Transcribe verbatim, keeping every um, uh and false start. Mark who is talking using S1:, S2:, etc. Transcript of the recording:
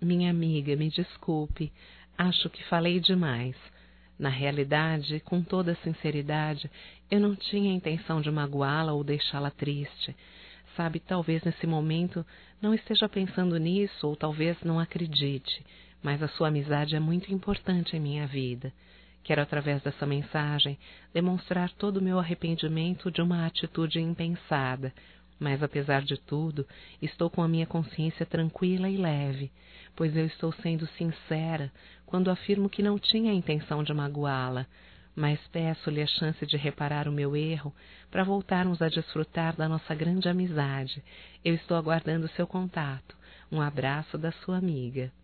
S1: Minha amiga, me desculpe, acho que falei demais. Na realidade, com toda a sinceridade, eu não tinha a intenção de magoá-la ou deixá-la triste. Sabe, talvez nesse momento não esteja pensando nisso ou talvez não acredite, mas a sua amizade é muito importante em minha vida. Quero, através dessa mensagem, demonstrar todo o meu arrependimento de uma atitude impensada, mas, apesar de tudo, estou com a minha consciência tranquila e leve, pois eu estou sendo sincera quando afirmo que não tinha a intenção de magoá-la, mas peço-lhe a chance de reparar o meu erro para voltarmos a desfrutar da nossa grande amizade. Eu estou aguardando seu contato. Um abraço da sua amiga.